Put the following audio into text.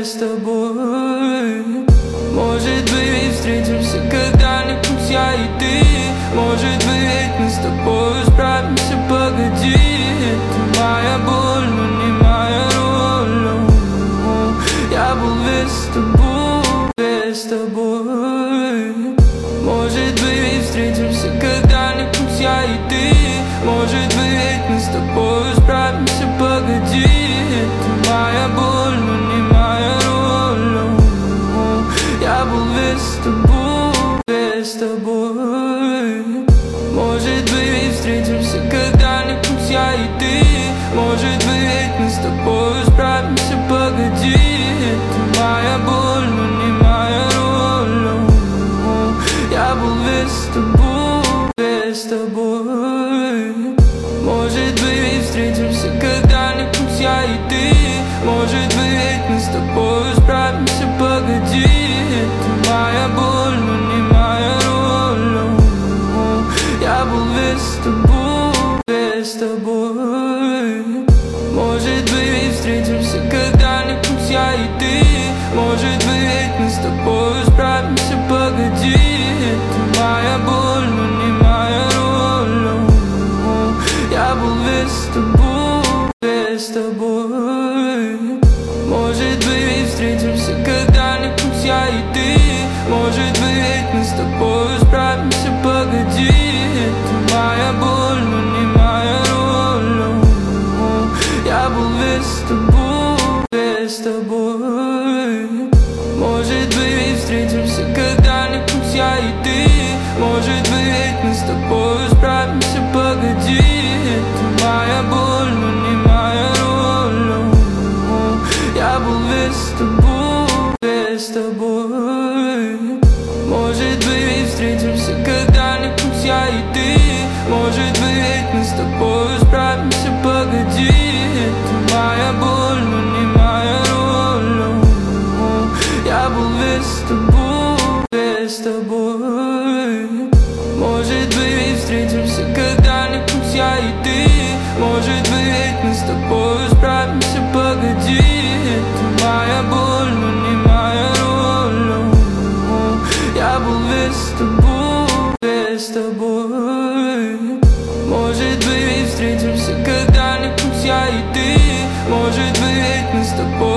с тобой. Может быть, встретимся когда-нибудь я и ты. Может быть, мы с тобой справимся, погоди. Это моя боль, но не моя роль. Я был весь с тобой, весь с тобой. Может быть, встретимся когда-нибудь я и ты. Может быть, мы с тобой справимся, погоди. Это моя боль, но не моя роль. Я был весь с тобой, весь с тобой. Может быть, встретимся когда-нибудь я и ты. Может быть, мы с тобой справимся, погоди. Это моя боль, но не моя роль. Я был весь с тобой, весь с тобой. Может быть, встретимся когда-нибудь я и ты. Может быть, мы с тобой справимся, погоди. Это моя боль, но не моя роль. Я был весь с тобой, весь с тобой. Может быть, встретимся когда-нибудь я и ты. Может быть, мы с тобой справимся, погоди. Это моя боль, но не моя роль. Я был весь с тобой, весь с тобой. Может быть, встретимся когда-нибудь я и ты. Может быть, мы с тобой справимся, погоди. Это моя боль, но не моя роль. Я был весь с тобой, весь с тобой. Может быть, встретимся когда-нибудь я и ты. Может быть, мы с тобой справимся, погоди. Это моя боль, но не моя роль. Я был весь с тобой, весь с тобой. Может быть, встретимся когда-нибудь я и ты. Может быть, мы с тобой справимся, погоди. Это моя боль, но не моя роль. Я был весь с тобой, весь с тобой. Может быть, встретимся когда-нибудь я и ты. Может быть, мы с тобой справимся, погоди. Это моя боль, но не моя роль. Я был весь с тобой, весь с тобой. Может быть, встретимся когда-нибудь я и ты. Может быть, мы с тобой